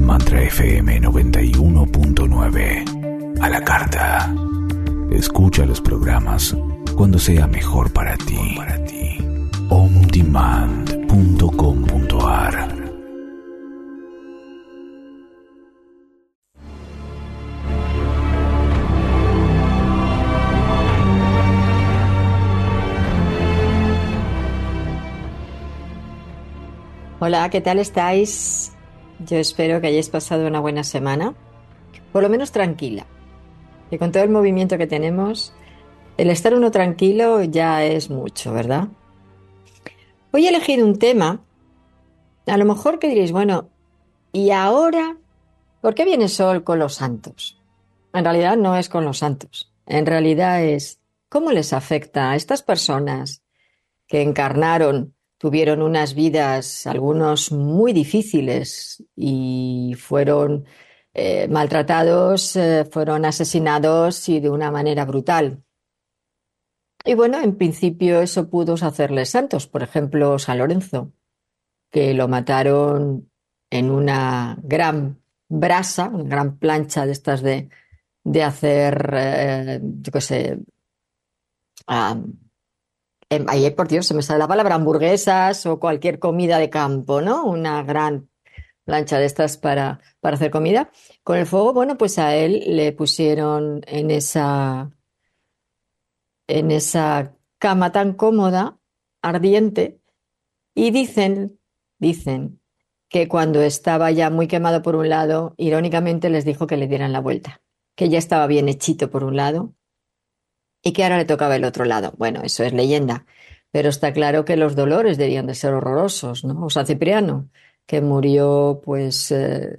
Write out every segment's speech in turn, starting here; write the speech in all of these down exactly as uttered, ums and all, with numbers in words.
Mantra F M noventa y uno punto nueve. A la carta. Escucha los programas cuando sea mejor para ti. on demand punto com punto a r. Hola, ¿qué tal estáis? Yo espero que hayáis pasado una buena semana, por lo menos tranquila. Que con todo el movimiento que tenemos, el estar uno tranquilo ya es mucho, ¿verdad? Hoy he elegido un tema, a lo mejor que diréis, bueno, ¿y ahora por qué viene Sol con los santos? En realidad no es con los santos, en realidad es cómo les afecta a estas personas que encarnaron, tuvieron unas vidas, algunos muy difíciles y fueron eh, maltratados, eh, fueron asesinados y de una manera brutal. Y bueno, en principio eso pudo hacerles santos. Por ejemplo, San Lorenzo, que lo mataron en una gran brasa, una gran plancha de estas de, de hacer, eh, yo qué sé, ah, Em, Ahí, por Dios, se me sale la palabra, hamburguesas o cualquier comida de campo, ¿no? Una gran plancha de estas para, para hacer comida. Con el fuego, bueno, pues a él le pusieron en esa, en esa cama tan cómoda, ardiente, y dicen, dicen que cuando estaba ya muy quemado por un lado, irónicamente les dijo que le dieran la vuelta, que ya estaba bien hechito por un lado y que ahora le tocaba el otro lado. Bueno, eso es leyenda, pero está claro que los dolores debían de ser horrorosos, ¿no? O San Cipriano, que murió pues eh,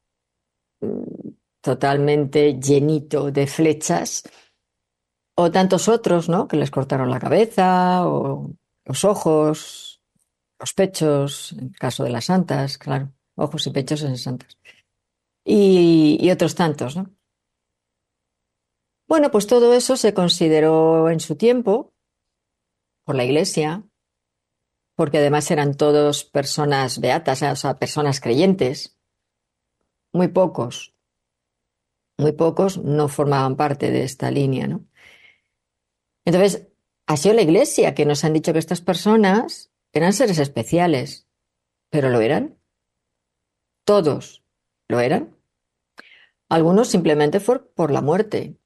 totalmente llenito de flechas, o tantos otros, ¿no? Que les cortaron la cabeza, o los ojos, los pechos, en el caso de las santas, claro, ojos y pechos en santas, y, y otros tantos, ¿no? Bueno, pues todo eso se consideró en su tiempo por la Iglesia, porque además eran todos personas beatas, o sea, personas creyentes. Muy pocos, muy pocos no formaban parte de esta línea, ¿no? Entonces, ha sido la Iglesia que nos han dicho que estas personas eran seres especiales, pero ¿lo eran? Todos lo eran. Algunos simplemente fue por la muerte.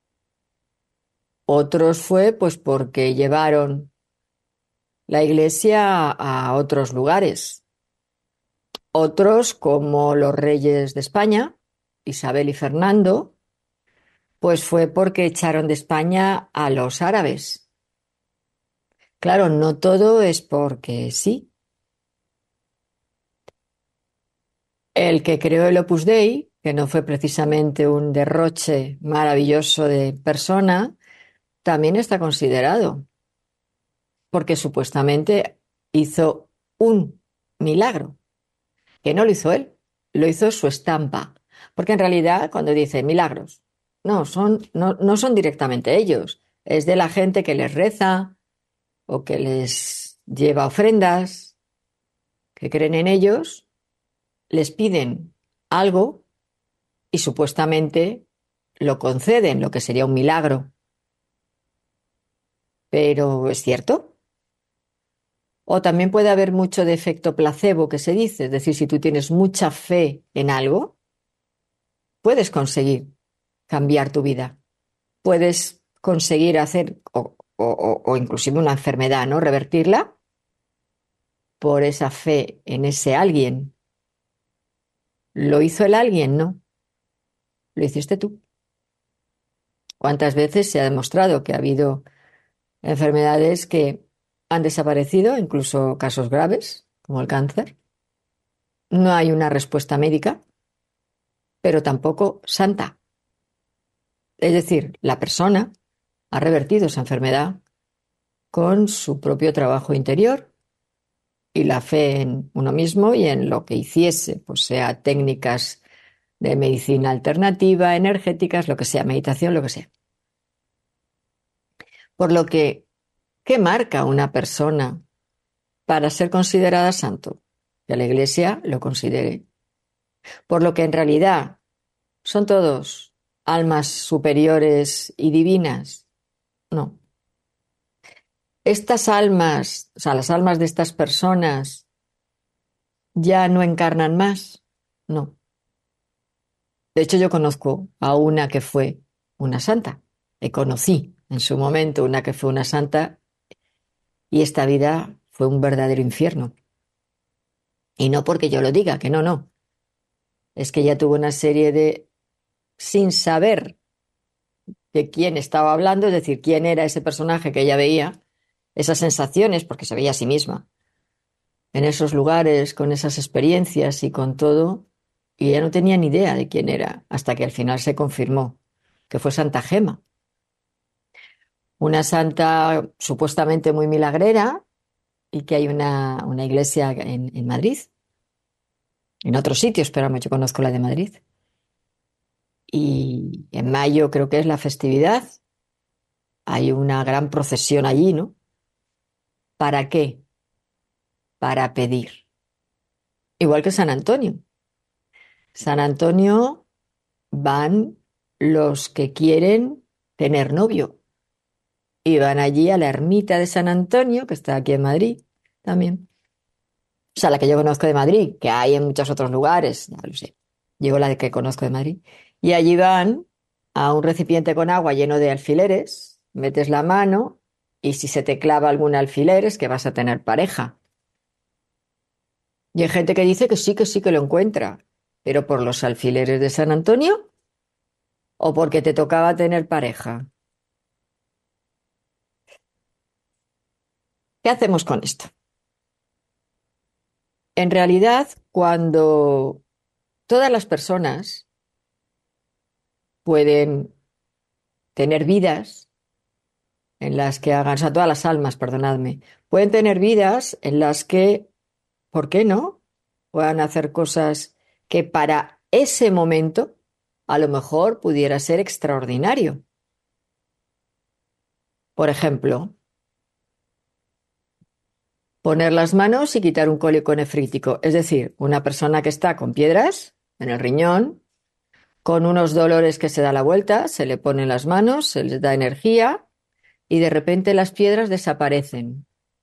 Otros fue pues porque llevaron la Iglesia a otros lugares. Otros, como los reyes de España, Isabel y Fernando, pues fue porque echaron de España a los árabes. Claro, no todo es porque sí. El que creó el Opus Dei, que no fue precisamente un derroche maravilloso de persona, también está considerado, porque supuestamente hizo un milagro, que no lo hizo él, lo hizo su estampa. Porque en realidad, cuando dice milagros, no son, no, no son directamente ellos, es de la gente que les reza o que les lleva ofrendas, que creen en ellos, les piden algo y supuestamente lo conceden, lo que sería un milagro. Pero ¿es cierto? O también puede haber mucho de efecto placebo que se dice, es decir, si tú tienes mucha fe en algo, puedes conseguir cambiar tu vida, puedes conseguir hacer, o, o, o o inclusive una enfermedad, ¿no? Revertirla por esa fe en ese alguien. ¿Lo hizo el alguien? No. Lo hiciste tú. ¿Cuántas veces se ha demostrado que ha habido enfermedades que han desaparecido, incluso casos graves, como el cáncer? No hay una respuesta médica, pero tampoco santa. Es decir, la persona ha revertido esa enfermedad con su propio trabajo interior y la fe en uno mismo y en lo que hiciese, pues sea técnicas de medicina alternativa, energéticas, lo que sea, meditación, lo que sea. Por lo que, ¿qué marca una persona para ser considerada santo? Que la Iglesia lo considere. Por lo que en realidad son todos almas superiores y divinas. No. Estas almas, o sea, las almas de estas personas ya no encarnan más. No. De hecho, yo conozco a una que fue una santa. Le conocí en su momento una que fue una santa y esta vida fue un verdadero infierno. Y no porque yo lo diga, que no, no. Es que ella tuvo una serie de, sin saber de quién estaba hablando, es decir, quién era ese personaje que ella veía, esas sensaciones, porque se veía a sí misma en esos lugares, con esas experiencias y con todo, y ella no tenía ni idea de quién era, hasta que al final se confirmó que fue Santa Gema, una santa supuestamente muy milagrera y que hay una, una iglesia en, en Madrid, en otros sitios, pero yo conozco la de Madrid. Y en mayo creo que es la festividad, hay una gran procesión allí, ¿no? ¿Para qué? Para pedir. Igual que San Antonio. San Antonio van los que quieren tener novio y van allí a la ermita de San Antonio, que está aquí en Madrid también. O sea, la que yo conozco de Madrid, que hay en muchos otros lugares, ya lo sé. Llevo la de que conozco de Madrid. Y allí van a un recipiente con agua lleno de alfileres, metes la mano y si se te clava algún alfiler es que vas a tener pareja. Y hay gente que dice que sí, que sí que lo encuentra, pero por los alfileres de San Antonio o porque te tocaba tener pareja. ¿Qué hacemos con esto? En realidad, cuando todas las personas pueden tener vidas en las que hagan, o sea, todas las almas, perdonadme, pueden tener vidas en las que, ¿por qué no? Puedan hacer cosas que para ese momento a lo mejor pudiera ser extraordinario. Por ejemplo, poner las manos y quitar un cólico nefrítico, es decir, una persona que está con piedras en el riñón, con unos dolores que se da la vuelta, se le ponen las manos, se les da energía y de repente las piedras desaparecen.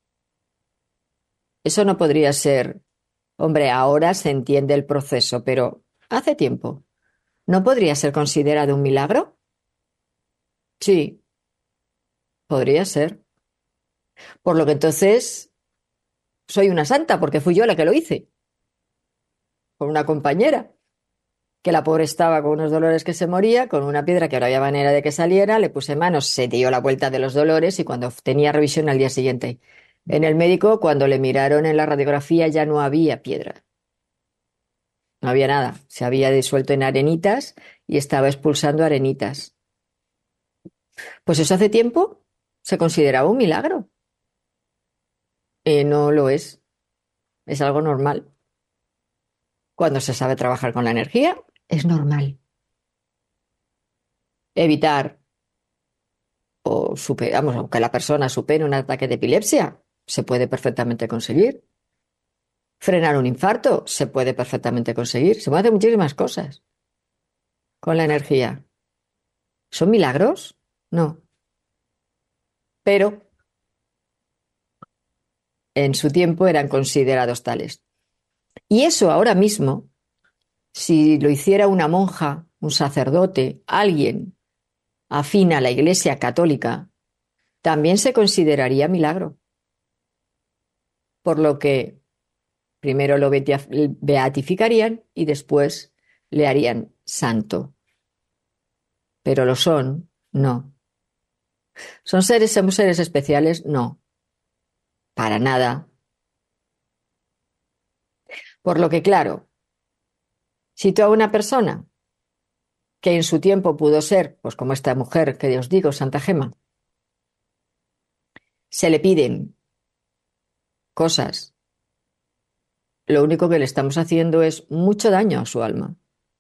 Eso no podría ser, hombre, ahora se entiende el proceso, pero hace tiempo, ¿no podría ser considerado un milagro? Sí, podría ser. Por lo que entonces soy una santa, porque fui yo la que lo hice, con una compañera, que la pobre estaba con unos dolores que se moría, con una piedra que no había manera de que saliera, le puse manos, se dio la vuelta de los dolores y cuando tenía revisión al día siguiente, en el médico, cuando le miraron en la radiografía ya no había piedra, no había nada, se había disuelto en arenitas y estaba expulsando arenitas. Pues eso hace tiempo se consideraba un milagro. Eh, no lo es, es algo normal. Cuando se sabe trabajar con la energía, es normal. Evitar o superamos, aunque la persona supere un ataque de epilepsia, se puede perfectamente conseguir. Frenar un infarto, se puede perfectamente conseguir. Se pueden hacer muchísimas cosas con la energía. ¿Son milagros? No. Pero en su tiempo eran considerados tales. Y eso ahora mismo, si lo hiciera una monja, un sacerdote, alguien afín a la Iglesia Católica, también se consideraría milagro. Por lo que primero lo beatificarían y después le harían santo. Pero lo son, no. ¿Son seres, somos seres especiales? No. Para nada. Por lo que, claro, si tú a una persona que en su tiempo pudo ser, pues como esta mujer que os digo, Santa Gema, se le piden cosas, lo único que le estamos haciendo es mucho daño a su alma.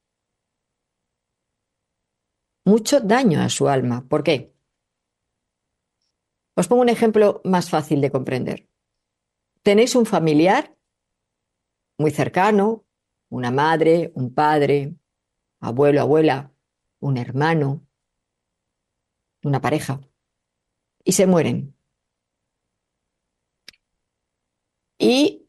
Mucho daño a su alma. ¿Por qué? Os pongo un ejemplo más fácil de comprender. Tenéis un familiar muy cercano, una madre, un padre, abuelo, abuela, un hermano, una pareja, y se mueren. Y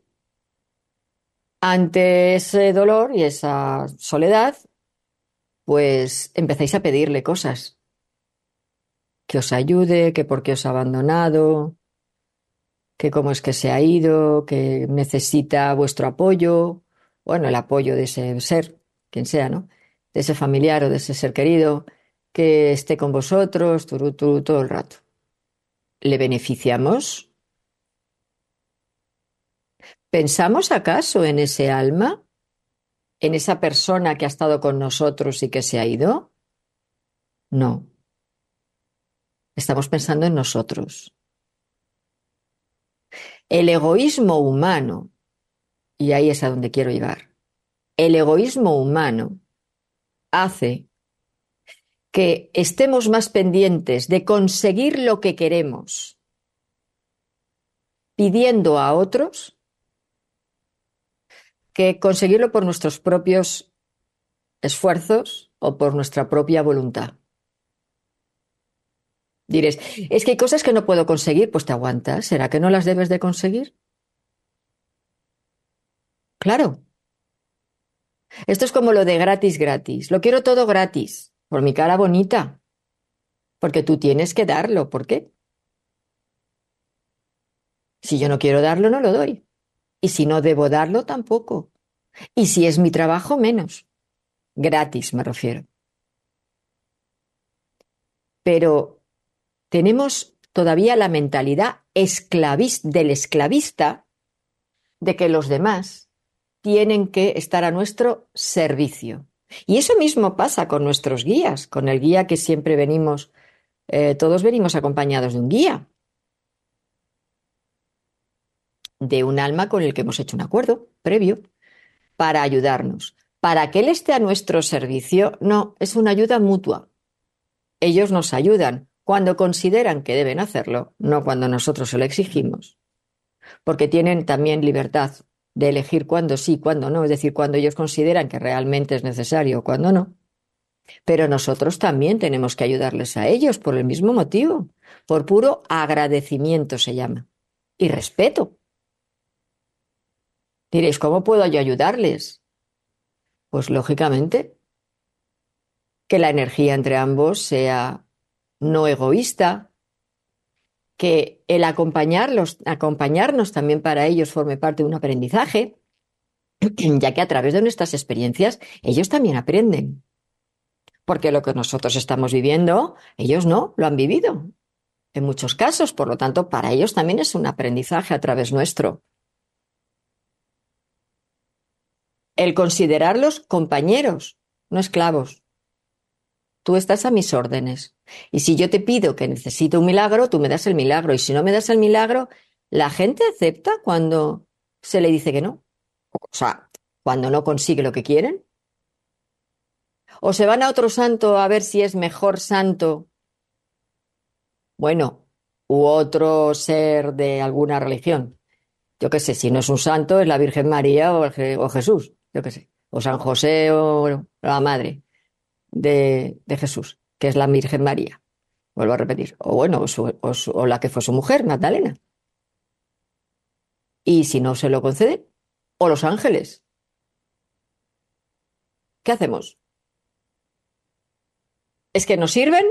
ante ese dolor y esa soledad, pues empezáis a pedirle cosas, que os ayude, que por qué os ha abandonado, que cómo es que se ha ido, que necesita vuestro apoyo, bueno, el apoyo de ese ser, quien sea, ¿no? De ese familiar o de ese ser querido, que esté con vosotros, turú, turú, todo el rato. ¿Le beneficiamos? ¿Pensamos acaso en ese alma? ¿En esa persona que ha estado con nosotros y que se ha ido? No. Estamos pensando en nosotros. El egoísmo humano, y ahí es a donde quiero llegar, el egoísmo humano hace que estemos más pendientes de conseguir lo que queremos, pidiendo a otros, que conseguirlo por nuestros propios esfuerzos o por nuestra propia voluntad. Diréis, es que hay cosas que no puedo conseguir, pues te aguantas. ¿Será que no las debes de conseguir? Claro. Esto es como lo de gratis, gratis. Lo quiero todo gratis, por mi cara bonita. Porque tú tienes que darlo. ¿Por qué? Si yo no quiero darlo, no lo doy. Y si no debo darlo, tampoco. Y si es mi trabajo, menos. Gratis, me refiero. Pero tenemos todavía la mentalidad esclavis- del esclavista de que los demás tienen que estar a nuestro servicio. Y eso mismo pasa con nuestros guías, con el guía que siempre venimos, eh, todos venimos acompañados de un guía, de un alma con el que hemos hecho un acuerdo previo para ayudarnos. Para que él esté a nuestro servicio, no, es una ayuda mutua. Ellos nos ayudan cuando consideran que deben hacerlo, no cuando nosotros se lo exigimos, porque tienen también libertad de elegir cuándo sí, cuándo no, es decir, cuando ellos consideran que realmente es necesario o cuándo no. Pero nosotros también tenemos que ayudarles a ellos por el mismo motivo, por puro agradecimiento se llama, y respeto. Diréis, ¿cómo puedo yo ayudarles? Pues lógicamente que la energía entre ambos sea no egoísta, que el acompañarlos, acompañarnos también para ellos forme parte de un aprendizaje, ya que a través de nuestras experiencias ellos también aprenden. Porque lo que nosotros estamos viviendo, ellos no lo han vivido en muchos casos, por lo tanto, para ellos también es un aprendizaje a través nuestro. El considerarlos compañeros, no esclavos. Tú estás a mis órdenes. Y si yo te pido que necesito un milagro, tú me das el milagro. Y si no me das el milagro, la gente acepta cuando se le dice que no. O sea, cuando no consigue lo que quieren. O se van a otro santo a ver si es mejor santo. Bueno, u otro ser de alguna religión. Yo qué sé, si no es un santo, es la Virgen María o, el, o Jesús. Yo qué sé. O San José o la Madre de, de Jesús, que es la Virgen María. Vuelvo a repetir. O bueno, o, su, o, su, o la que fue su mujer, Magdalena. Y si no se lo concede, o los ángeles. ¿Qué hacemos? ¿Es que nos sirven?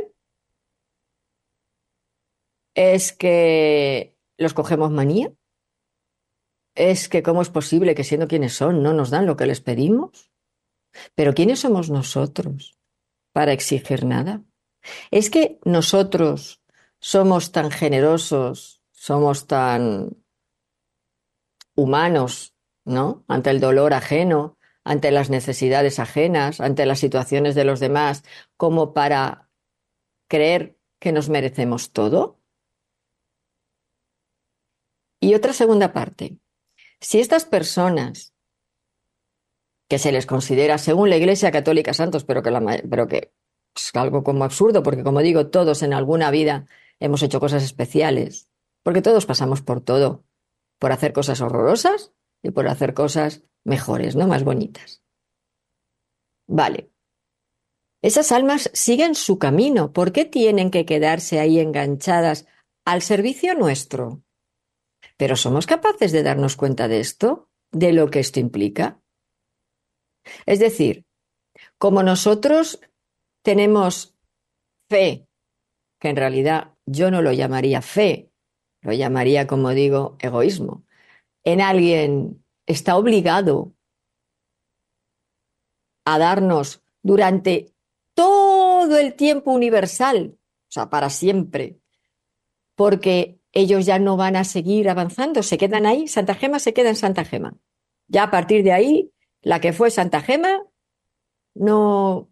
¿Es que los cogemos manía? ¿Es que cómo es posible que siendo quienes son no nos dan lo que les pedimos? ¿Pero quiénes somos nosotros para exigir nada? ¿Es que nosotros somos tan generosos, somos tan humanos, ¿no? Ante el dolor ajeno, ante las necesidades ajenas, ante las situaciones de los demás, como para creer que nos merecemos todo? Y otra segunda parte. Si estas personas que se les considera, según la Iglesia Católica, santos, pero que, la, pero que es algo como absurdo, porque como digo, todos en alguna vida hemos hecho cosas especiales, porque todos pasamos por todo, por hacer cosas horrorosas y por hacer cosas mejores, ¿no? Más bonitas. Vale. Esas almas siguen su camino. ¿Por qué tienen que quedarse ahí enganchadas al servicio nuestro? Pero ¿somos capaces de darnos cuenta de esto? ¿De lo que esto implica? Es decir, como nosotros tenemos fe, que en realidad yo no lo llamaría fe, lo llamaría, como digo, egoísmo, en alguien está obligado a darnos durante todo el tiempo universal, o sea, para siempre, porque ellos ya no van a seguir avanzando, se quedan ahí, Santa Gema se queda en Santa Gema. Ya a partir de ahí, la que fue Santa Gema no,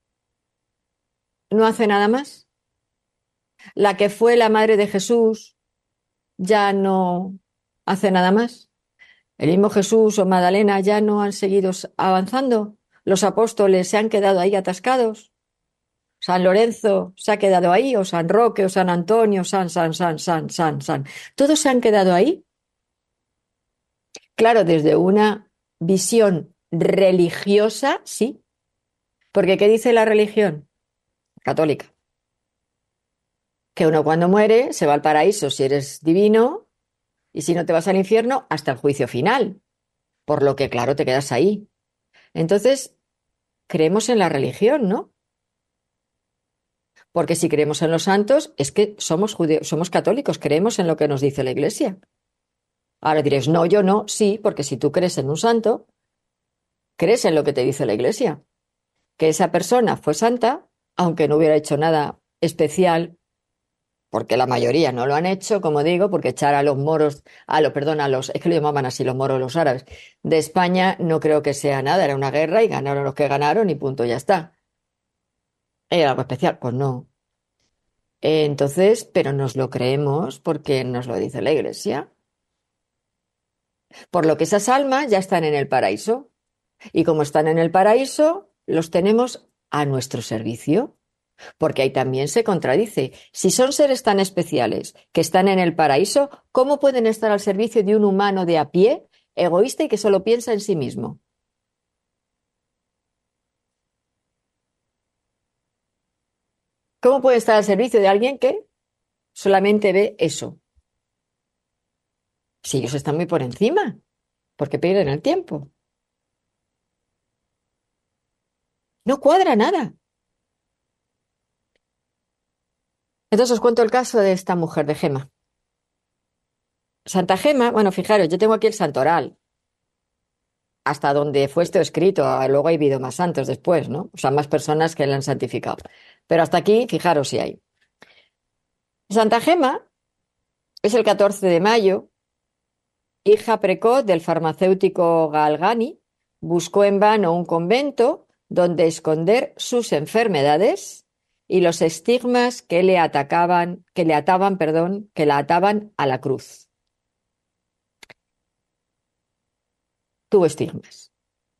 no hace nada más. La que fue la Madre de Jesús ya no hace nada más. El mismo Jesús o Magdalena ya no han seguido avanzando. Los apóstoles se han quedado ahí atascados. San Lorenzo se ha quedado ahí, o San Roque, o San Antonio, San, San, San, San, San, San. Todos se han quedado ahí. Claro, desde una visión religiosa, sí. Porque ¿qué dice la religión católica? Que uno cuando muere se va al paraíso si eres divino y si no te vas al infierno hasta el juicio final. Por lo que, claro, te quedas ahí. Entonces, creemos en la religión, ¿no? Porque si creemos en los santos, es que somos judeos, somos católicos, creemos en lo que nos dice la Iglesia. Ahora diréis, no, yo no, sí, porque si tú crees en un santo, crees en lo que te dice la Iglesia. Que esa persona fue santa, aunque no hubiera hecho nada especial, porque la mayoría no lo han hecho, como digo, porque echar a los moros, a los, perdón, a los, es que lo llamaban así los moros, los árabes, de España no creo que sea nada, era una guerra y ganaron los que ganaron y punto, ya está. ¿Era algo especial? Pues no. Eh, Entonces, pero nos lo creemos porque nos lo dice la Iglesia. Por lo que esas almas ya están en el paraíso. Y como están en el paraíso, los tenemos a nuestro servicio. Porque ahí también se contradice. Si son seres tan especiales que están en el paraíso, ¿cómo pueden estar al servicio de un humano de a pie, egoísta y que solo piensa en sí mismo? ¿Cómo puede estar al servicio de alguien que solamente ve eso? Si ellos están muy por encima, porque pierden el tiempo. No cuadra nada. Entonces os cuento el caso de esta mujer de Gema. Santa Gema, bueno, fijaros, yo tengo aquí el santoral, hasta donde fue esto escrito, ah, luego ha habido más santos después, ¿no? O sea, más personas que le han santificado. Pero hasta aquí, fijaros si hay. Santa Gema es el catorce de mayo, hija precoz del farmacéutico Galgani, buscó en vano un convento donde esconder sus enfermedades y los estigmas que le atacaban, que le ataban, perdón, que la ataban a la cruz. Tuvo estigmas.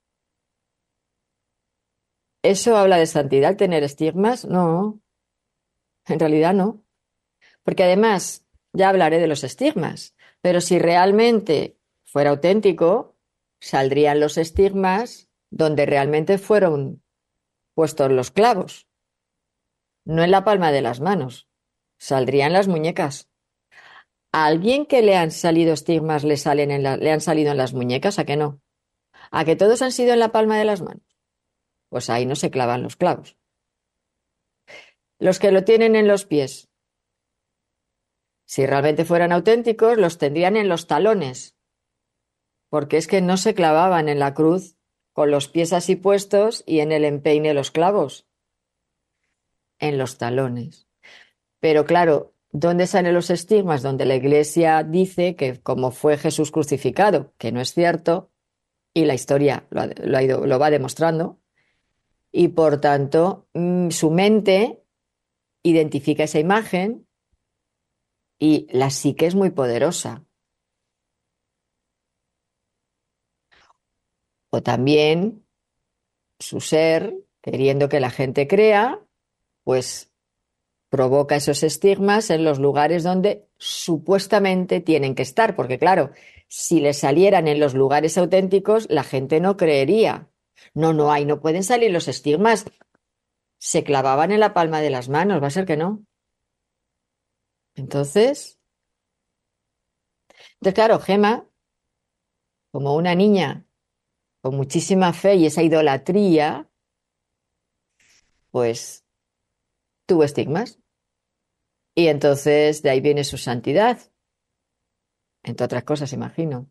¿Eso habla de santidad, tener estigmas? No, en realidad no. Porque además, ya hablaré de los estigmas, pero si realmente fuera auténtico, saldrían los estigmas donde realmente fueron puestos los clavos, no en la palma de las manos, saldrían las muñecas. ¿A alguien que le han salido estigmas le, salen en la- le han salido en las muñecas? ¿A que no? ¿A que todos han sido en la palma de las manos? Pues ahí no se clavan los clavos. Los que lo tienen en los pies, si realmente fueran auténticos, los tendrían en los talones, porque es que no se clavaban en la cruz con los pies así puestos y en el empeine los clavos, en los talones. Pero claro, ¿dónde salen los estigmas? Donde la Iglesia dice que como fue Jesús crucificado, que no es cierto, y la historia lo, ha- lo ha ido- lo va demostrando, y por tanto mm, su mente identifica esa imagen y la psique es muy poderosa. O también su ser, queriendo que la gente crea, pues provoca esos estigmas en los lugares donde supuestamente tienen que estar, porque claro, si les salieran en los lugares auténticos, la gente no creería. No, no hay, no pueden salir los estigmas. Se clavaban en la palma de las manos, va a ser que no. Entonces, entonces claro, Gema, como una niña con muchísima fe y esa idolatría, pues tuvo estigmas. Y entonces de ahí viene su santidad, entre otras cosas, imagino.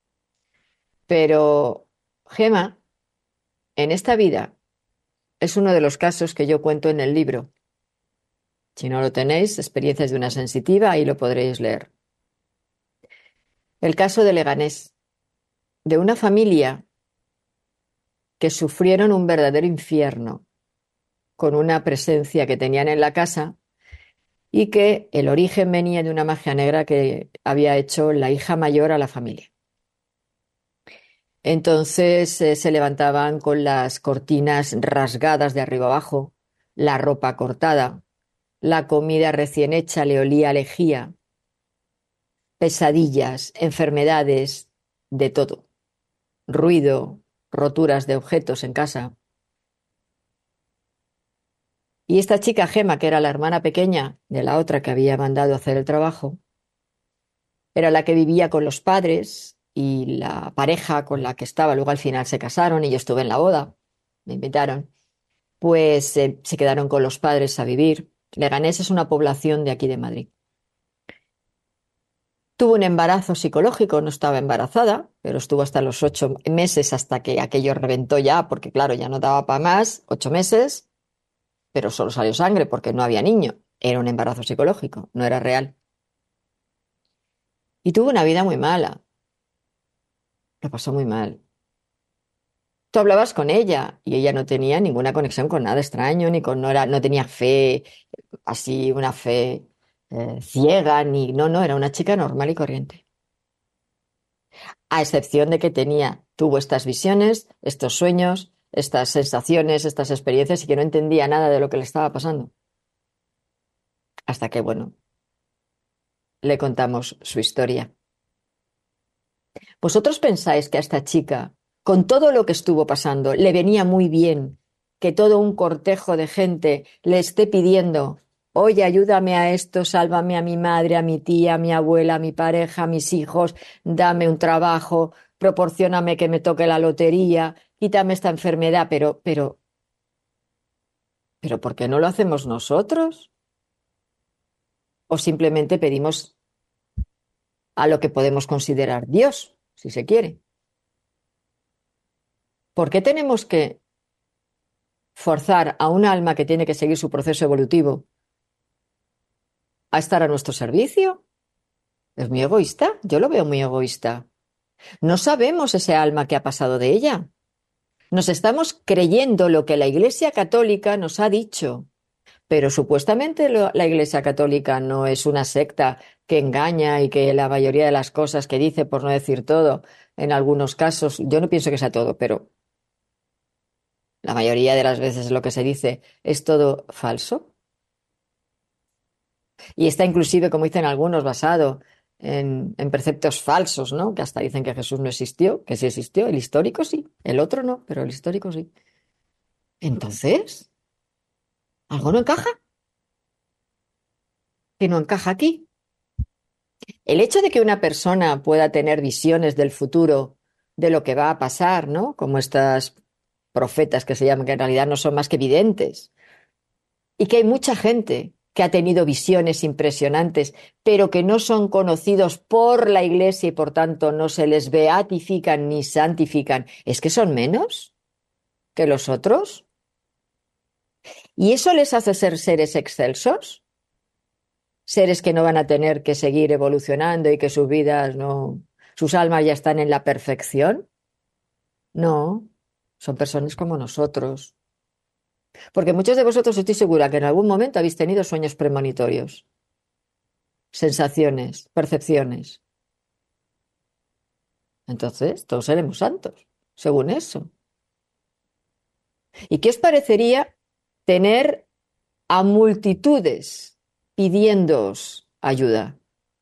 Pero Gema, en esta vida, es uno de los casos que yo cuento en el libro. Si no lo tenéis, Experiencias de una sensitiva, ahí lo podréis leer. El caso de Leganés, de una familia que sufrieron un verdadero infierno con una presencia que tenían en la casa y que el origen venía de una magia negra que había hecho la hija mayor a la familia. Entonces eh, se levantaban con las cortinas rasgadas de arriba abajo, la ropa cortada, la comida recién hecha le olía a lejía, pesadillas, enfermedades, de todo, ruido, roturas de objetos en casa. Y esta chica Gema, que era la hermana pequeña de la otra que había mandado a hacer el trabajo, era la que vivía con los padres y la pareja con la que estaba, luego al final se casaron y yo estuve en la boda, me invitaron, pues eh, se quedaron con los padres a vivir. Leganés es una población de aquí de Madrid. Tuvo un embarazo psicológico, no estaba embarazada, pero estuvo hasta los ocho meses hasta que aquello reventó ya, porque claro, ya no daba para más, ocho meses, pero solo salió sangre porque no había niño. Era un embarazo psicológico, no era real. Y tuvo una vida muy mala, lo pasó muy mal. Tú hablabas con ella y ella no tenía ninguna conexión con nada extraño, ni con, no era, no tenía fe, así una fe eh, ciega, ni, no, no, era una chica normal y corriente. A excepción de que tenía, tuvo estas visiones, estos sueños, estas sensaciones, estas experiencias y que no entendía nada de lo que le estaba pasando. Hasta que, bueno, le contamos su historia. ¿Vosotros pensáis que a esta chica, con todo lo que estuvo pasando, le venía muy bien que todo un cortejo de gente le esté pidiendo, oye, ayúdame a esto, sálvame a mi madre, a mi tía, a mi abuela, a mi pareja, a mis hijos, dame un trabajo, proporcióname que me toque la lotería, quítame esta enfermedad, pero, pero, pero ¿por qué no lo hacemos nosotros? ¿O simplemente pedimos a lo que podemos considerar Dios, si se quiere? ¿Por qué tenemos que forzar a un alma que tiene que seguir su proceso evolutivo a estar a nuestro servicio? Es muy egoísta, yo lo veo muy egoísta. No sabemos ese alma que ha pasado de ella. Nos estamos creyendo lo que la Iglesia Católica nos ha dicho, pero supuestamente lo, la Iglesia Católica no es una secta que engaña y que la mayoría de las cosas que dice, por no decir todo, en algunos casos, yo no pienso que sea todo, pero la mayoría de las veces lo que se dice es todo falso. Y está inclusive, como dicen algunos, basado en, en preceptos falsos, ¿no? Que hasta dicen que Jesús no existió, que sí existió, el histórico sí, el otro no, pero el histórico sí. Entonces, ¿algo no encaja? ¿Qué no encaja aquí? El hecho de que una persona pueda tener visiones del futuro, de lo que va a pasar, ¿no? Como estas profetas que se llaman, que en realidad no son más que videntes, y que hay mucha gente que ha tenido visiones impresionantes, pero que no son conocidos por la Iglesia y por tanto no se les beatifican ni santifican, ¿es que son menos que los otros? ¿Y eso les hace ser seres excelsos? Seres que no van a tener que seguir evolucionando y que sus vidas no, sus almas ya están en la perfección. No, son personas como nosotros. Porque muchos de vosotros estoy segura que en algún momento habéis tenido sueños premonitorios, sensaciones, percepciones. Entonces, todos seremos santos, según eso. ¿Y qué os parecería tener a multitudes pidiéndoos ayuda.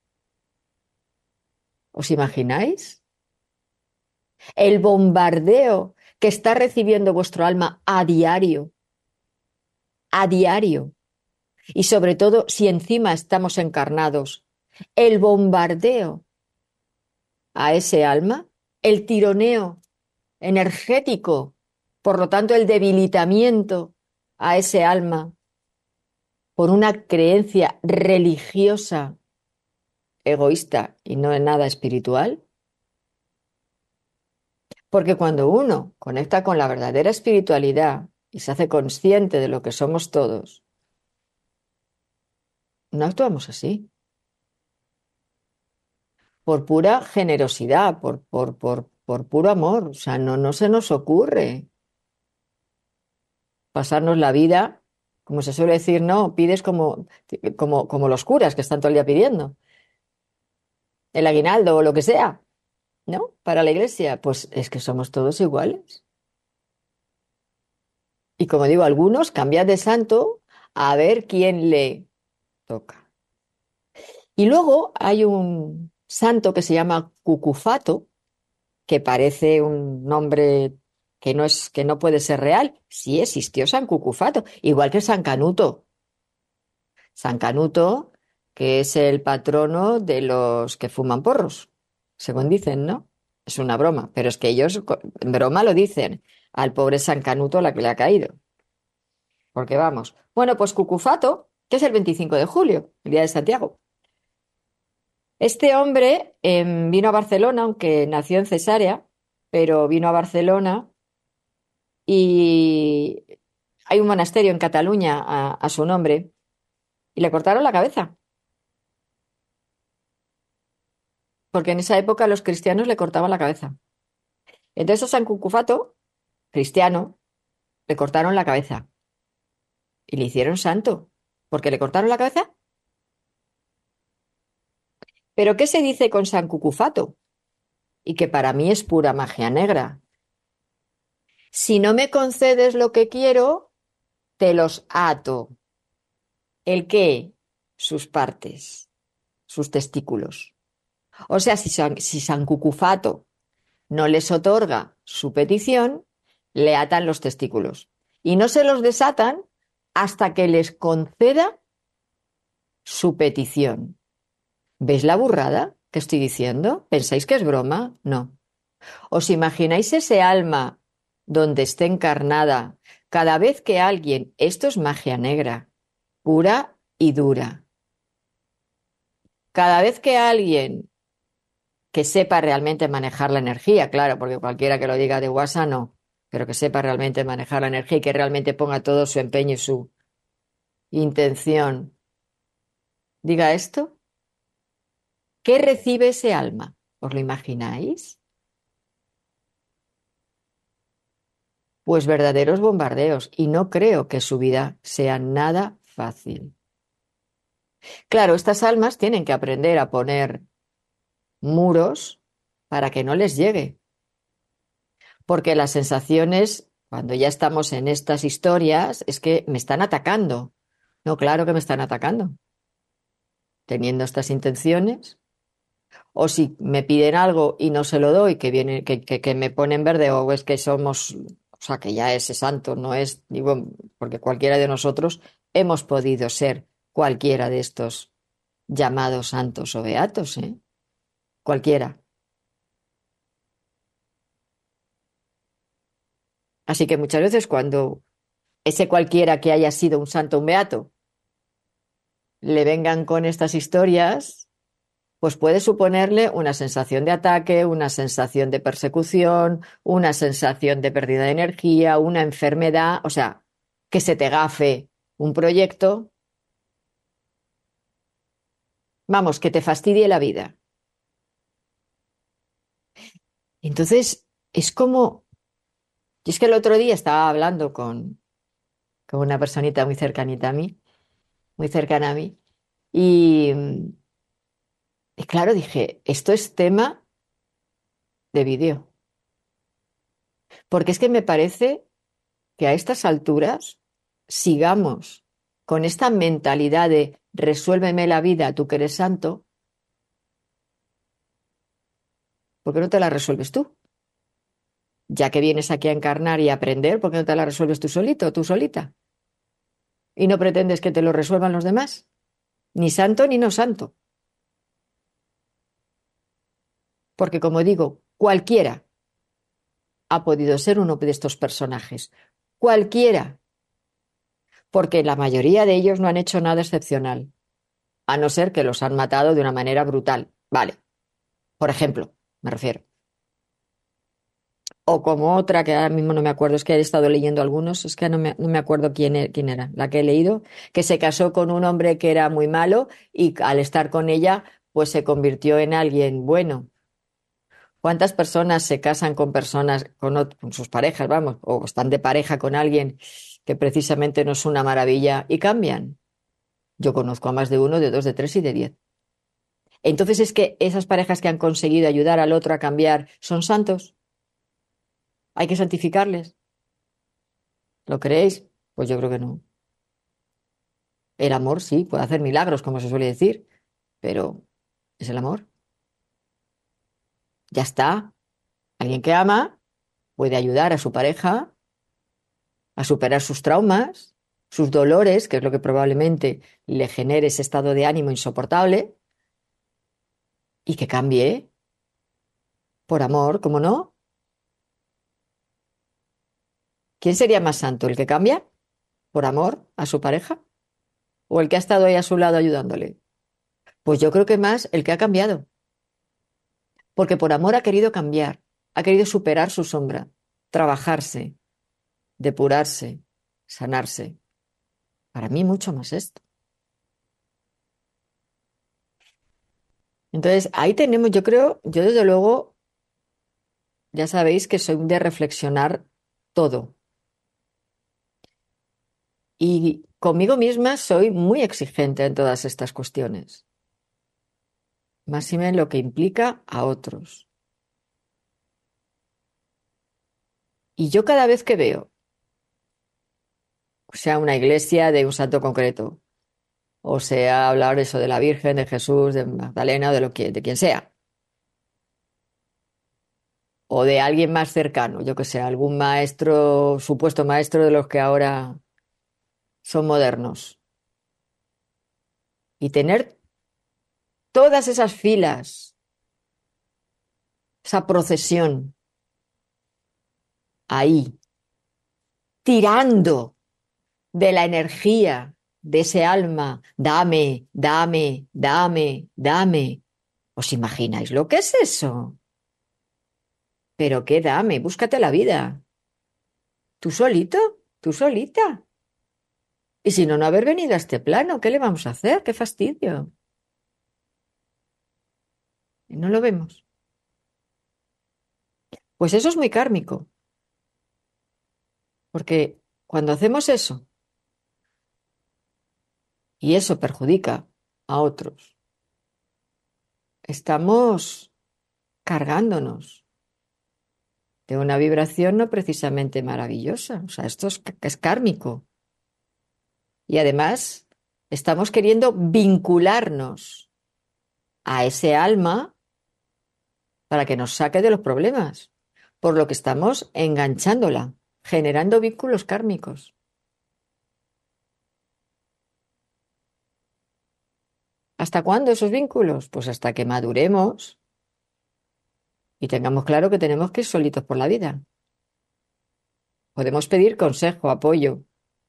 ¿Os imagináis? El bombardeo que está recibiendo vuestro alma a diario, a diario, y sobre todo si encima estamos encarnados, el bombardeo a ese alma, el tironeo energético, por lo tanto el debilitamiento a ese alma por una creencia religiosa egoísta y no en nada espiritual. Porque cuando uno conecta con la verdadera espiritualidad y se hace consciente de lo que somos todos, no actuamos así. Por pura generosidad, por, por, por, por puro amor. O sea, no, no se nos ocurre pasarnos la vida, como se suele decir, no, pides como, como, como los curas que están todo el día pidiendo. El aguinaldo o lo que sea, ¿no? Para la iglesia. Pues es que somos todos iguales. Y como digo, algunos cambian de santo a ver quién le toca. Y luego hay un santo que se llama Cucufato, que parece un nombre que no es, que no puede ser real. Sí existió San Cucufato, igual que San Canuto. San Canuto, que es el patrono de los que fuman porros, según dicen, ¿no? Es una broma, pero es que ellos en broma lo dicen al pobre San Canuto la que le ha caído. Porque vamos. Bueno, pues Cucufato, que es el veinticinco de julio, el día de Santiago. Este hombre eh, vino a Barcelona, aunque nació en Cesarea, pero vino a Barcelona y hay un monasterio en Cataluña a, a su nombre y le cortaron la cabeza. Porque en esa época los cristianos le cortaban la cabeza. Entonces a San Cucufato, cristiano, le cortaron la cabeza y le hicieron santo. ¿Porque le cortaron la cabeza? ¿Pero qué se dice con San Cucufato? Y que para mí es pura magia negra. Si no me concedes lo que quiero, te los ato. ¿El qué? Sus partes, sus testículos. O sea, si San, si San Cucufato no les otorga su petición, le atan los testículos. Y no se los desatan hasta que les conceda su petición. ¿Veis la burrada que estoy diciendo? ¿Pensáis que es broma? No. ¿Os imagináis ese alma donde esté encarnada cada vez que alguien, esto es magia negra, pura y dura, cada vez que alguien que sepa realmente manejar la energía, claro, porque cualquiera que lo diga de WhatsApp no, pero que sepa realmente manejar la energía y que realmente ponga todo su empeño y su intención, diga esto, ¿qué recibe ese alma? ¿Os lo imagináis? Pues verdaderos bombardeos, y no creo que su vida sea nada fácil. Claro, estas almas tienen que aprender a poner muros para que no les llegue. Porque las sensaciones, cuando ya estamos en estas historias, es que me están atacando. No, claro que me están atacando. Teniendo estas intenciones. O si me piden algo y no se lo doy, que viene, que, que, que me ponen verde, o es que somos, o sea, que ya ese santo, no es, digo, porque cualquiera de nosotros hemos podido ser cualquiera de estos llamados santos o beatos, ¿eh? Cualquiera. Así que muchas veces cuando ese cualquiera que haya sido un santo o un beato le vengan con estas historias, pues puede suponerle una sensación de ataque, una sensación de persecución, una sensación de pérdida de energía, una enfermedad, o sea, que se te gafe un proyecto, vamos, que te fastidie la vida. Entonces, es como, y es que el otro día estaba hablando con, con una personita muy cercanita a mí, muy cercana a mí, y, y claro, dije, esto es tema de vídeo, porque es que me parece que a estas alturas sigamos con esta mentalidad de resuélveme la vida, tú que eres santo, ¿por qué no te la resuelves tú? Ya que vienes aquí a encarnar y a aprender, ¿por qué no te la resuelves tú solito, tú solita? Y no pretendes que te lo resuelvan los demás, ni santo ni no santo. Porque como digo, cualquiera ha podido ser uno de estos personajes. Cualquiera. Porque la mayoría de ellos no han hecho nada excepcional, a no ser que los han matado de una manera brutal. Vale. Por ejemplo, me refiero. O como otra que ahora mismo no me acuerdo, es que he estado leyendo algunos, es que no me, no me acuerdo quién, e- quién era, la que he leído, que se casó con un hombre que era muy malo y al estar con ella, pues se convirtió en alguien bueno. ¿Cuántas personas se casan con personas, con, ot- con sus parejas, vamos, o están de pareja con alguien que precisamente no es una maravilla y cambian? Yo conozco a más de uno, de dos, de tres y de diez. Entonces es que esas parejas que han conseguido ayudar al otro a cambiar son santos. Hay que santificarles. ¿Lo creéis? Pues yo creo que no. El amor sí, puede hacer milagros, como se suele decir, pero es el amor. Ya está. Alguien que ama puede ayudar a su pareja a superar sus traumas, sus dolores, que es lo que probablemente le genere ese estado de ánimo insoportable, y que cambie por amor, ¿cómo no? ¿Quién sería más santo? ¿El que cambia por amor a su pareja? ¿O el que ha estado ahí a su lado ayudándole? Pues yo creo que más el que ha cambiado, porque por amor ha querido cambiar, ha querido superar su sombra, trabajarse, depurarse, sanarse. Para mí mucho más esto. Entonces, ahí tenemos, yo creo, yo desde luego, ya sabéis que soy de reflexionar todo. Y conmigo misma soy muy exigente en todas estas cuestiones, máxime en lo que implica a otros. Y yo cada vez que veo, sea una iglesia de un santo concreto, o sea hablar eso de la Virgen, de Jesús, de Magdalena, o de lo que, de quien sea, o de alguien más cercano, yo que sé, algún maestro, supuesto maestro de los que ahora son modernos, y tener todas esas filas, esa procesión ahí, tirando de la energía de ese alma, dame, dame, dame, dame. ¿Os imagináis lo que es eso? ¿Pero qué dame? Búscate la vida. ¿Tú solito? ¿Tú solita? Y si no, no haber venido a este plano, ¿qué le vamos a hacer? ¡Qué fastidio! Y no lo vemos. Pues eso es muy kármico, porque cuando hacemos eso y eso perjudica a otros, estamos cargándonos de una vibración no precisamente maravillosa. O sea, esto es, es kármico. Y además estamos queriendo vincularnos a ese alma para que nos saque de los problemas, por lo que estamos enganchándola, generando vínculos kármicos. ¿Hasta cuándo esos vínculos? Pues hasta que maduremos y tengamos claro que tenemos que ir solitos por la vida. Podemos pedir consejo, apoyo,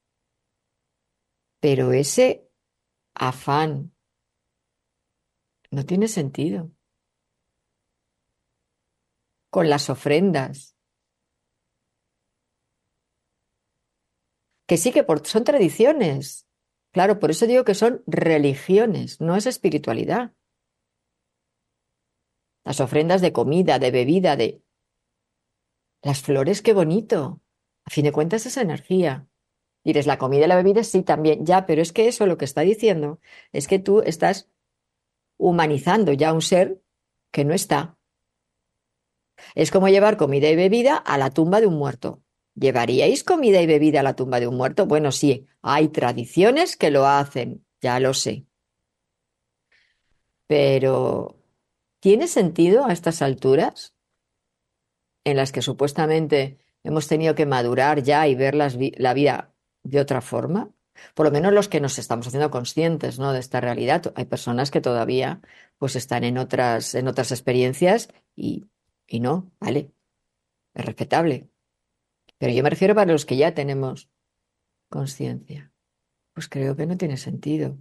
pero ese afán no tiene sentido. Con las ofrendas, que sí que por- son tradiciones. Claro, por eso digo que son religiones, no es espiritualidad. Las ofrendas de comida, de bebida, de las flores, qué bonito. A fin de cuentas, esa energía. Dices, la comida y la bebida sí también, ya, pero es que eso lo que está diciendo es que tú estás humanizando ya un ser que no está. Es como llevar comida y bebida a la tumba de un muerto. ¿Llevaríais comida y bebida a la tumba de un muerto? Bueno, sí, hay tradiciones que lo hacen, ya lo sé. Pero, ¿tiene sentido a estas alturas, en las que supuestamente hemos tenido que madurar ya y ver las vi- la vida de otra forma? Por lo menos los que nos estamos haciendo conscientes, ¿no?, de esta realidad. Hay personas que todavía pues están en otras, en otras experiencias y, y no, vale, es respetable. Pero yo me refiero para los que ya tenemos conciencia. Pues creo que no tiene sentido.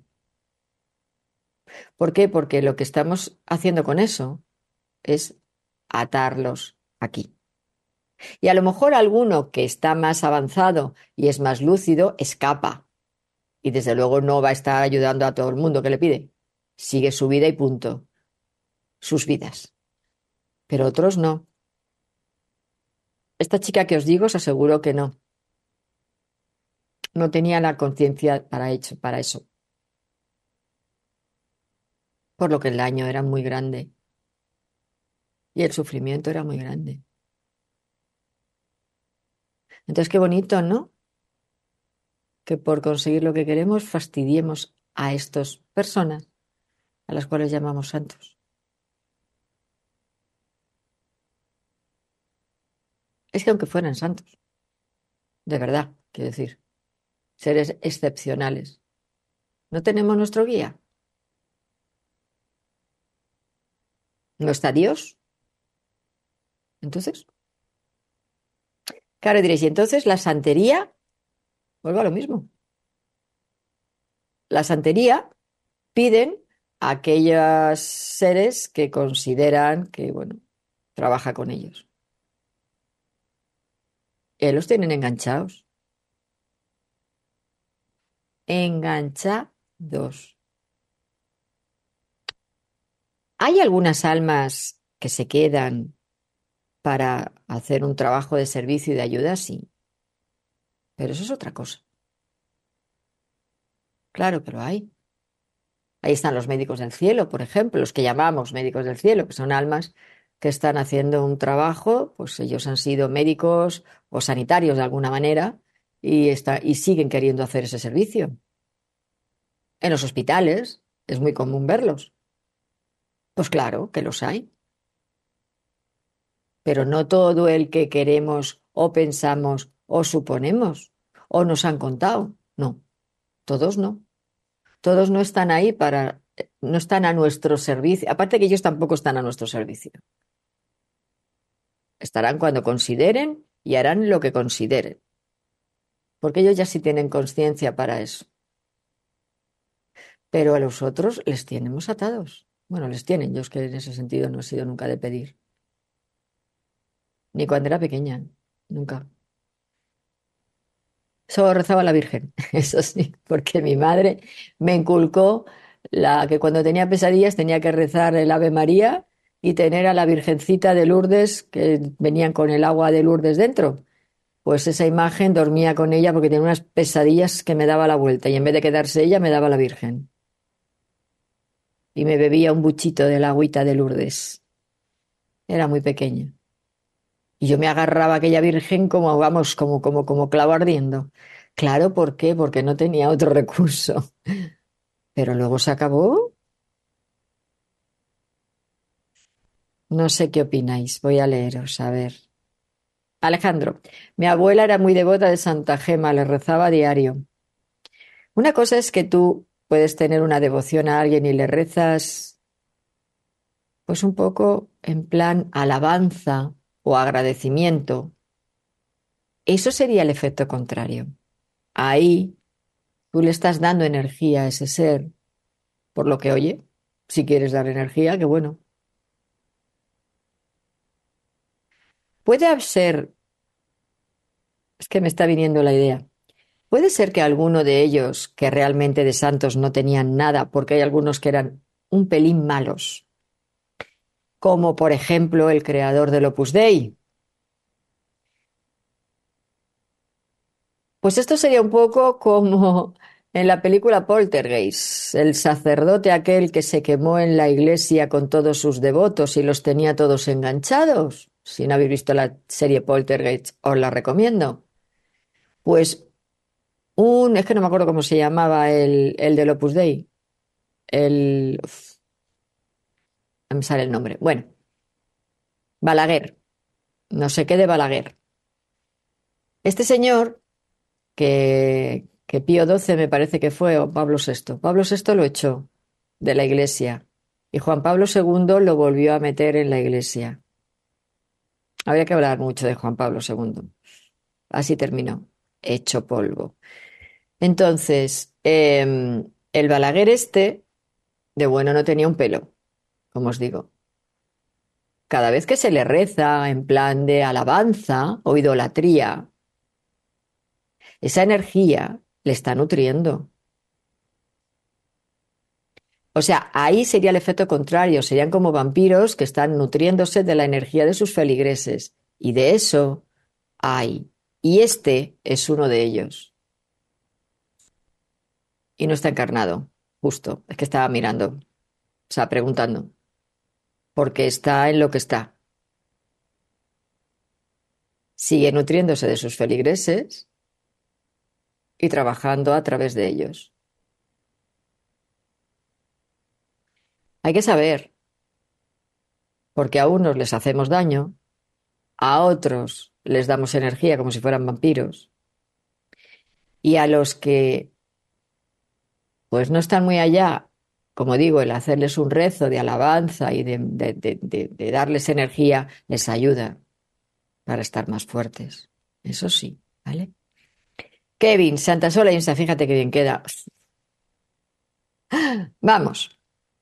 ¿Por qué? Porque lo que estamos haciendo con eso es atarlos aquí. Y a lo mejor alguno que está más avanzado y es más lúcido escapa. Y desde luego no va a estar ayudando a todo el mundo que le pide. Sigue su vida y punto. Sus vidas. Pero otros no. Esta chica que os digo os aseguro que no. No tenía la conciencia para, hecho- para eso. Por lo que el daño era muy grande. Y el sufrimiento era muy grande. Entonces qué bonito, ¿no? Que por conseguir lo que queremos fastidiemos a estas personas a las cuales llamamos santos. Es que aunque fueran santos, de verdad, quiero decir, seres excepcionales, ¿no tenemos nuestro guía? ¿No está Dios? Entonces, claro, diréis, y entonces la santería, vuelvo a lo mismo. La santería piden a aquellos seres que consideran que, bueno, trabaja con ellos. Y los tienen enganchados. Enganchados. Hay algunas almas que se quedan para hacer un trabajo de servicio y de ayuda, sí, pero eso es otra cosa. Claro que lo hay. Ahí están los médicos del cielo, por ejemplo, los que llamamos médicos del cielo, que son almas que están haciendo un trabajo, pues ellos han sido médicos o sanitarios de alguna manera y, está, y siguen queriendo hacer ese servicio. En los hospitales es muy común verlos. Pues claro que los hay, pero no todo el que queremos o pensamos o suponemos o nos han contado. No, todos no. Todos no están ahí para, no están a nuestro servicio. Aparte que ellos tampoco están a nuestro servicio. Estarán cuando consideren y harán lo que consideren. Porque ellos ya sí tienen conciencia para eso. Pero a los otros les tenemos atados. Bueno, les tienen. Yo es que en ese sentido no he sido nunca de pedir. Ni cuando era pequeña. Nunca. Solo rezaba a la Virgen, eso sí, porque mi madre me inculcó la que cuando tenía pesadillas tenía que rezar el Ave María y tener a la Virgencita de Lourdes que venían con el agua de Lourdes dentro. Pues esa imagen dormía con ella porque tenía unas pesadillas que me daba la vuelta y en vez de quedarse ella me daba la Virgen. Y me bebía un buchito de la agüita de Lourdes. Era muy pequeña. Y yo me agarraba a aquella virgen como, vamos, como, como, como clavo ardiendo. Claro, ¿por qué? Porque no tenía otro recurso. Pero luego se acabó. No sé qué opináis. Voy a leeros, a ver. Alejandro, mi abuela era muy devota de Santa Gema, le rezaba a diario. Una cosa es que tú puedes tener una devoción a alguien y le rezas, pues un poco en plan alabanza o agradecimiento. Eso sería el efecto contrario. Ahí tú le estás dando energía a ese ser, por lo que oye, si quieres dar energía, qué bueno. Puede ser, es que me está viniendo la idea, puede ser que alguno de ellos, que realmente de santos no tenían nada, porque hay algunos que eran un pelín malos, como por ejemplo el creador del Opus Dei. Pues esto sería un poco como en la película Poltergeist, el sacerdote aquel que se quemó en la iglesia con todos sus devotos y los tenía todos enganchados. Si no habéis visto la serie Poltergeist, os la recomiendo. Pues un, es que no me acuerdo cómo se llamaba el, el del Opus Dei. El, uf, no me sale el nombre. Bueno, Balaguer, no sé qué de Balaguer. Este señor, que, que Pío doce me parece que fue, o Pablo sexto. Pablo sexto lo echó de la iglesia y Juan Pablo segundo lo volvió a meter en la iglesia. Habría que hablar mucho de Juan Pablo segundo. Así terminó, hecho polvo. Entonces, em, el Balaguer este, de bueno, no tenía un pelo, como os digo. Cada vez que se le reza en plan de alabanza o idolatría, esa energía le está nutriendo. O sea, ahí sería el efecto contrario, serían como vampiros que están nutriéndose de la energía de sus feligreses. Y de eso hay. Y este es uno de ellos. Y no está encarnado, justo. Es que estaba mirando, o sea, preguntando. Porque está en lo que está. Sigue nutriéndose de sus feligreses y trabajando a través de ellos. Hay que saber, porque a unos les hacemos daño, a otros les damos energía como si fueran vampiros, y a los que pues no están muy allá, como digo, el hacerles un rezo de alabanza y de, de, de, de, de darles energía les ayuda para estar más fuertes. Eso sí, ¿vale? Kevin, Santa Sola Insta, fíjate que bien queda. Vamos,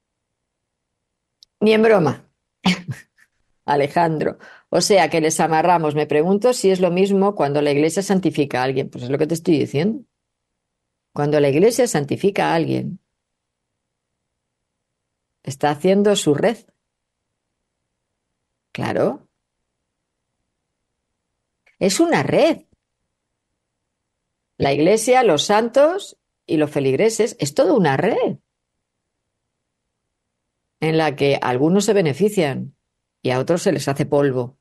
ni en broma. Alejandro. O sea que les amarramos. Me pregunto si es lo mismo cuando la iglesia santifica a alguien. Pues es lo que te estoy diciendo. Cuando la iglesia santifica a alguien, está haciendo su red. Claro. Es una red. La iglesia, los santos y los feligreses es toda una red en la que algunos se benefician y a otros se les hace polvo.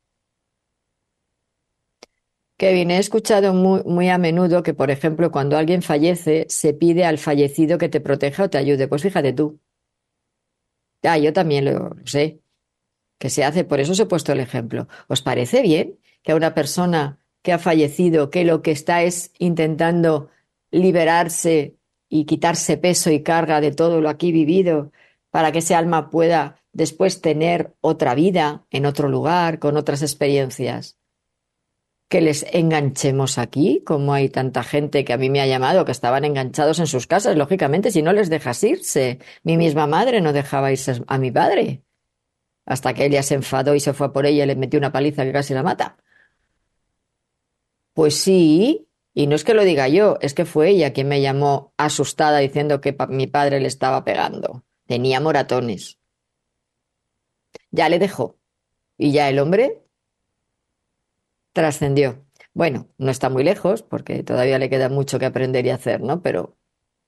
Kevin, he escuchado muy, muy a menudo que, por ejemplo, cuando alguien fallece, se pide al fallecido que te proteja o te ayude. Pues fíjate tú. Ah, yo también lo sé, que se hace, por eso os he puesto el ejemplo. ¿Os parece bien que a una persona que ha fallecido, que lo que está es intentando liberarse y quitarse peso y carga de todo lo aquí vivido para que ese alma pueda después tener otra vida en otro lugar, con otras experiencias? Que les enganchemos aquí, como hay tanta gente que a mí me ha llamado, que estaban enganchados en sus casas, lógicamente, si no les dejas irse. Mi misma madre no dejaba irse a mi padre, hasta que ella se enfadó y se fue a por ella y le metió una paliza que casi la mata. Pues sí, y no es que lo diga yo, es que fue ella quien me llamó asustada diciendo que pa- mi padre le estaba pegando. Tenía moratones. Ya le dejó. Y ya el hombre trascendió. Bueno, no está muy lejos, porque todavía le queda mucho que aprender y hacer, ¿no? Pero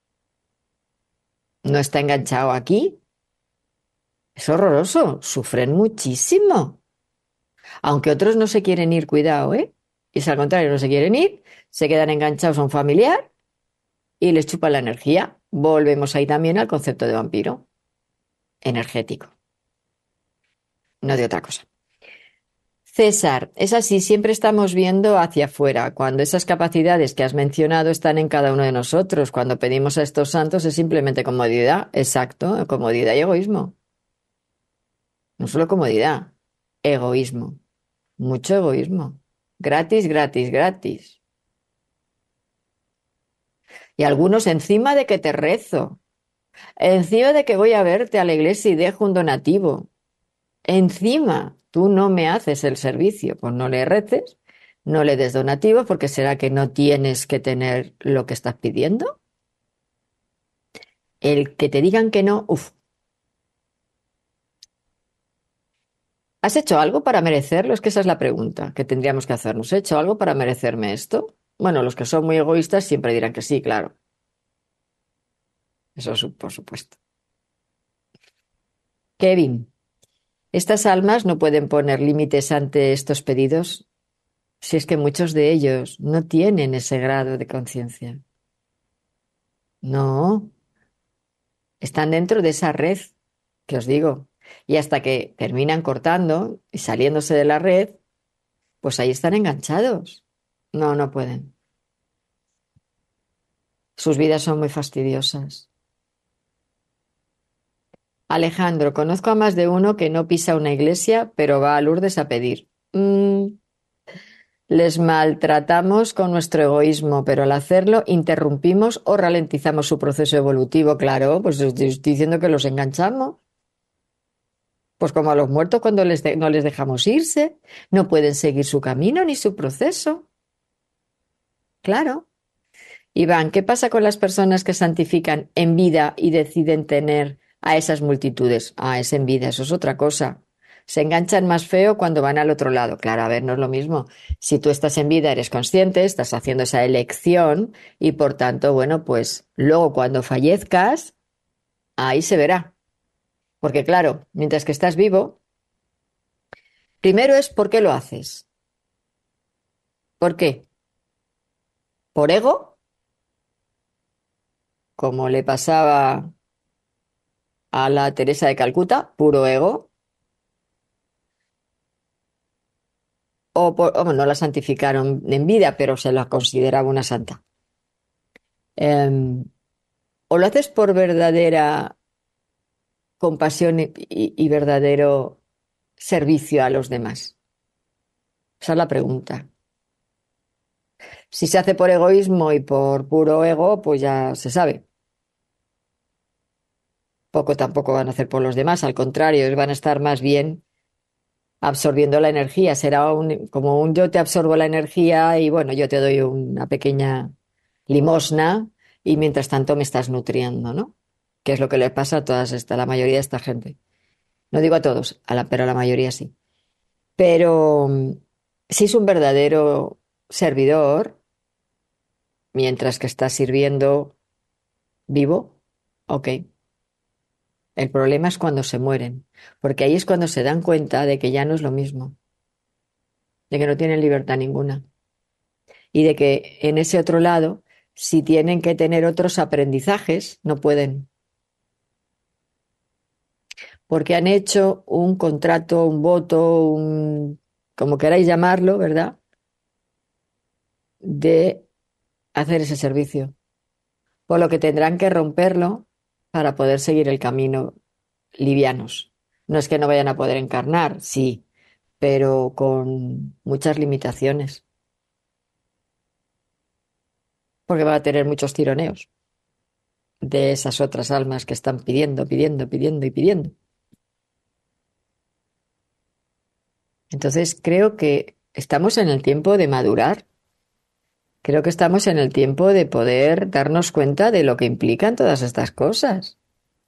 no está enganchado aquí. Es horroroso, sufren muchísimo. Aunque otros no se quieren ir, cuidado, ¿eh? Y si al contrario no se quieren ir, se quedan enganchados a un familiar y les chupa la energía. Volvemos ahí también al concepto de vampiro energético, no de otra cosa. César, es así, siempre estamos viendo hacia afuera, cuando esas capacidades que has mencionado están en cada uno de nosotros. Cuando pedimos a estos santos es simplemente comodidad, exacto, comodidad y egoísmo. No solo comodidad, egoísmo, mucho egoísmo. Gratis, gratis, gratis. Y algunos encima de que te rezo, encima de que voy a verte a la iglesia y dejo un donativo. Encima, tú no me haces el servicio, pues no le reces, no le des donativos, porque será que no tienes que tener lo que estás pidiendo. El que te digan que no, uff. ¿Has hecho algo para merecerlo? Es que esa es la pregunta que tendríamos que hacernos. ¿He hecho algo para merecerme esto? Bueno, los que son muy egoístas siempre dirán que sí, claro. Eso es por supuesto. Kevin. Estas almas no pueden poner límites ante estos pedidos si es que muchos de ellos no tienen ese grado de conciencia. No, están dentro de esa red que os digo. Y hasta que terminan cortando y saliéndose de la red, pues ahí están enganchados. No, no pueden. Sus vidas son muy fastidiosas. Alejandro, conozco a más de uno que no pisa una iglesia, pero va a Lourdes a pedir. Mm, les maltratamos con nuestro egoísmo, pero al hacerlo interrumpimos o ralentizamos su proceso evolutivo. Claro, pues estoy diciendo que los enganchamos. Pues como a los muertos cuando les de- no les dejamos irse, no pueden seguir su camino ni su proceso. Claro. Iván, ¿qué pasa con las personas que santifican en vida y deciden tener a esas multitudes? Ah, es en vida, eso es otra cosa. Se enganchan más feo cuando van al otro lado. Claro, a ver, no es lo mismo. Si tú estás en vida, eres consciente, estás haciendo esa elección y por tanto, bueno, pues luego cuando fallezcas, ahí se verá. Porque claro, mientras que estás vivo, primero es ¿por qué lo haces? ¿Por qué? ¿Por ego? Como le pasaba a la Teresa de Calcuta, puro ego. O, por, o no la santificaron en vida, pero se la consideraba una santa. Em, o lo haces por verdadera compasión y, y- y verdadero servicio a los demás. Esa es la pregunta. Si se hace por egoísmo y por puro ego, pues ya se sabe. Poco tampoco van a hacer por los demás, al contrario, ellos van a estar más bien absorbiendo la energía. Será un, como un yo te absorbo la energía y bueno, yo te doy una pequeña limosna y mientras tanto me estás nutriendo, ¿no? Que es lo que le pasa a todas esta, la mayoría de esta gente. No digo a todos, a la, pero a la mayoría sí. Pero mm, si es un verdadero servidor, mientras que está sirviendo vivo, ok. El problema es cuando se mueren, porque ahí es cuando se dan cuenta de que ya no es lo mismo, de que no tienen libertad ninguna. Y de que en ese otro lado, si tienen que tener otros aprendizajes, no pueden, porque han hecho un contrato, un voto, un, como queráis llamarlo, ¿verdad? De hacer ese servicio, por lo que tendrán que romperlo para poder seguir el camino livianos. No es que no vayan a poder encarnar, sí, pero con muchas limitaciones, porque van a tener muchos tironeos de esas otras almas que están pidiendo, pidiendo, pidiendo y pidiendo. Entonces creo que estamos en el tiempo de madurar, creo que estamos en el tiempo de poder darnos cuenta de lo que implican todas estas cosas,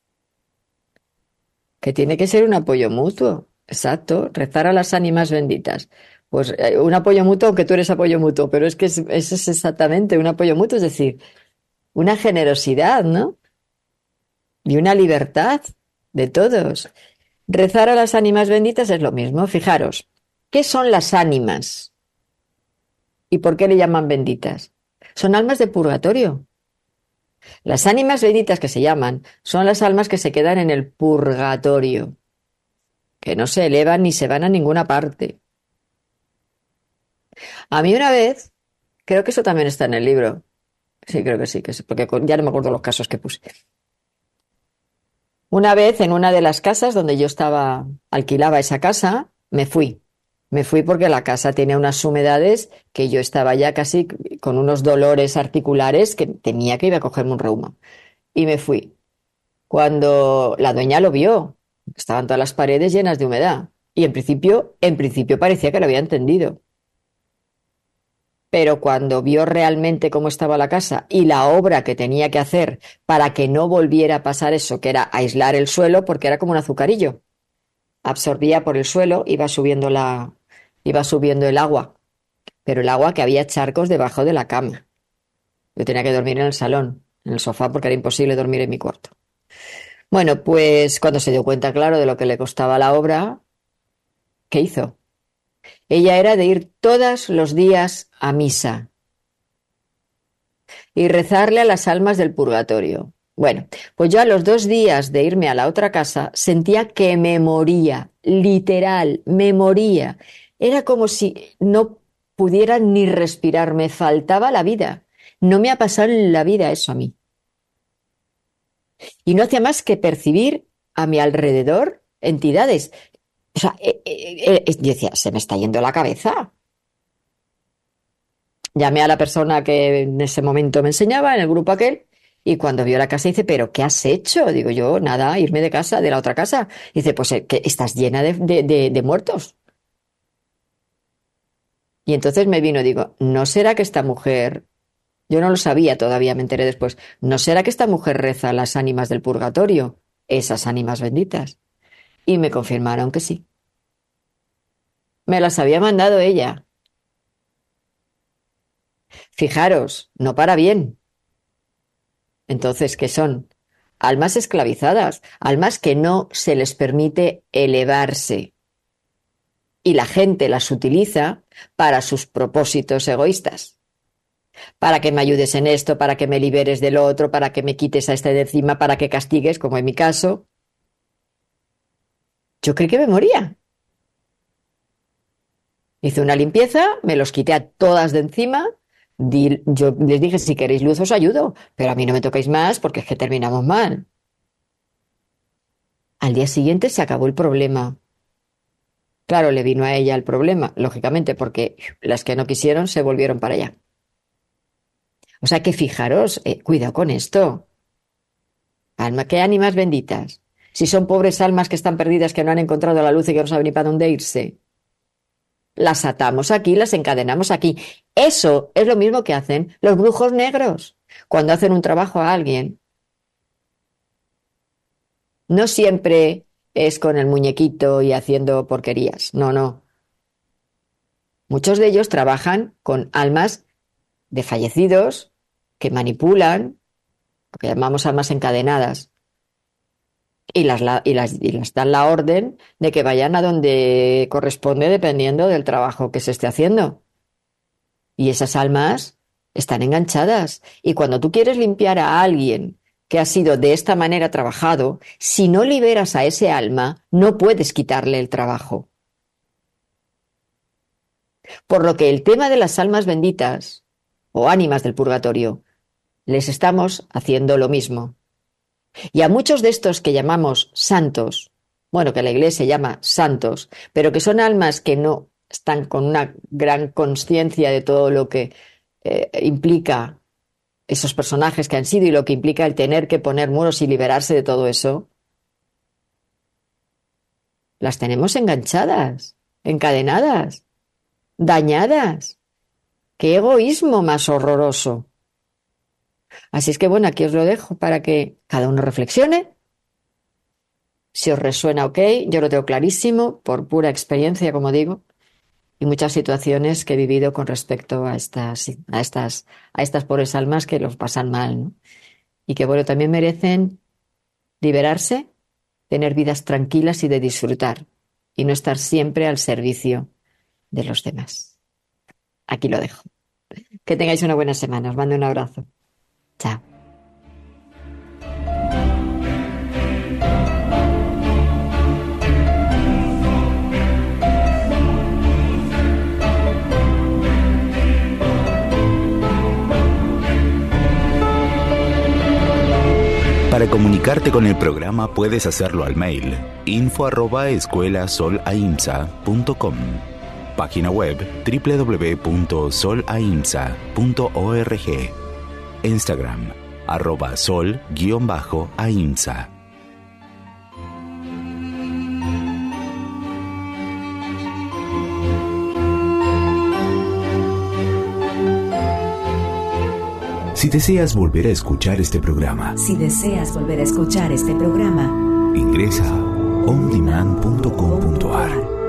que tiene que ser un apoyo mutuo, exacto, rezar a las ánimas benditas. Pues eh, un apoyo mutuo, aunque tú eres apoyo mutuo, pero es que es, eso es exactamente un apoyo mutuo, es decir, una generosidad, ¿no? Y una libertad de todos. Rezar a las ánimas benditas es lo mismo, fijaros, ¿qué son las ánimas? ¿Y por qué le llaman benditas? Son almas de purgatorio. Las ánimas benditas que se llaman son las almas que se quedan en el purgatorio, que no se elevan ni se van a ninguna parte. A mí una vez, creo que eso también está en el libro, sí, creo que sí, que sí, porque ya no me acuerdo los casos que puse. Una vez en una de las casas donde yo estaba, alquilaba esa casa, me fui. Me fui porque la casa tenía unas humedades que yo estaba ya casi con unos dolores articulares que temía que iba a cogerme un reuma. Y me fui. Cuando la dueña lo vio, estaban todas las paredes llenas de humedad. Y en principio, en principio parecía que lo había entendido. Pero cuando vio realmente cómo estaba la casa y la obra que tenía que hacer para que no volviera a pasar eso, que era aislar el suelo, porque era como un azucarillo. Absorbía por el suelo, iba subiendo la, iba subiendo el agua, pero el agua que había charcos debajo de la cama. Yo tenía que dormir en el salón, en el sofá, porque era imposible dormir en mi cuarto. Bueno, pues cuando se dio cuenta, claro, de lo que le costaba la obra, ¿qué hizo? Ella era de ir todos los días a misa y rezarle a las almas del purgatorio. Bueno, pues yo a los dos días de irme a la otra casa sentía que me moría, literal, me moría. Era como si no pudiera ni respirar, me faltaba la vida. No me ha pasado en la vida eso a mí. Y no hacía más que percibir a mi alrededor entidades. O sea, eh, eh, eh, yo decía, se me está yendo la cabeza. Llamé a la persona que en ese momento me enseñaba, en el grupo aquel, y cuando vio la casa dice, ¿pero qué has hecho? Digo yo, nada, irme de casa, de la otra casa. Dice, pues eh, que estás llena de, de, de, de muertos. Y entonces me vino, digo, ¿no será que esta mujer, yo no lo sabía todavía, me enteré después, ¿no será que esta mujer reza a las ánimas del purgatorio, esas ánimas benditas? Y me confirmaron que sí. Me las había mandado ella. Fijaros, no para bien. Entonces, ¿qué son? Almas esclavizadas, almas que no se les permite elevarse. Y la gente las utiliza para sus propósitos egoístas. Para que me ayudes en esto, para que me liberes del otro, para que me quites a este de encima, para que castigues, como en mi caso. Yo creí que me moría. Hice una limpieza, me los quité a todas de encima. Di, yo les dije, si queréis luz os ayudo, pero a mí no me tocáis más porque es que terminamos mal. Al día siguiente se acabó el problema. Claro, le vino a ella el problema, lógicamente, porque las que no quisieron se volvieron para allá. O sea que fijaros, eh, cuidado con esto. Alma, ¿qué ánimas benditas? Si son pobres almas que están perdidas, que no han encontrado la luz y que no saben ni para dónde irse. Las atamos aquí, las encadenamos aquí. Eso es lo mismo que hacen los brujos negros cuando hacen un trabajo a alguien. No siempre es con el muñequito y haciendo porquerías. No, no. Muchos de ellos trabajan con almas de fallecidos que manipulan, lo que llamamos almas encadenadas, y las, y, las, y las dan la orden de que vayan a donde corresponde dependiendo del trabajo que se esté haciendo. Y esas almas están enganchadas. Y cuando tú quieres limpiar a alguien que ha sido de esta manera trabajado, si no liberas a ese alma, no puedes quitarle el trabajo. Por lo que el tema de las almas benditas o ánimas del purgatorio, les estamos haciendo lo mismo. Y a muchos de estos que llamamos santos, bueno, que la Iglesia llama santos, pero que son almas que no están con una gran conciencia de todo lo que eh, implica esos personajes que han sido y lo que implica el tener que poner muros y liberarse de todo eso, las tenemos enganchadas, encadenadas, dañadas. ¡Qué egoísmo más horroroso! Así es que bueno, aquí os lo dejo para que cada uno reflexione. Si os resuena, ok, yo lo tengo clarísimo, por pura experiencia, como digo, y muchas situaciones que he vivido con respecto a estas, a estas, a estas pobres almas que los pasan mal, ¿no? Y que bueno, también merecen liberarse, tener vidas tranquilas y de disfrutar, y no estar siempre al servicio de los demás. Aquí lo dejo. Que tengáis una buena semana. Os mando un abrazo. Chao. Para comunicarte con el programa puedes hacerlo al mail info arroba escuela sol aimsa punto com, página web doble u doble u doble u punto sol aimsa punto org, Instagram arroba sol guión bajo aimsa. Si deseas volver a escuchar este programa, Si deseas volver a escuchar este programa, ingresa a on demand punto com punto a r.